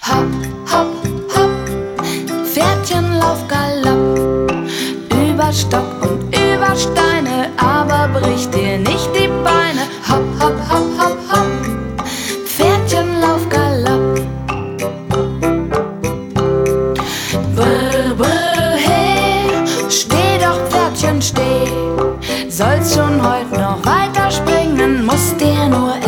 Hopp, hopp, hopp, Pferdchen lauf Galopp, über Stock und über Steine, aber brich dir nicht die Beine. Hopp, hopp, hopp, hopp, hopp, Pferdchen lauf Galopp. Brr, brr, hey, steh doch Pferdchen, steh. Sollst schon heut noch weiter springen, musst dir nur